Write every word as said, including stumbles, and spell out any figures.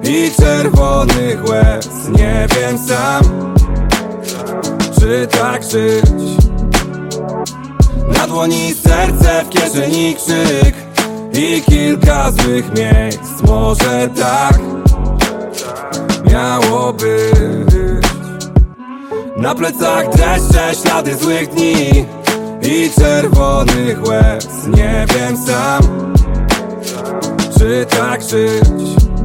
i czerwonych łez. Nie wiem sam, czy tak żyć. Na dłoni serce, w kieszeni krzyk i kilka złych miejsc. Może tak miało być. Na plecach dreszcze, ślady złych dni i czerwonych łez. Nie wiem sam, czy tak żyć.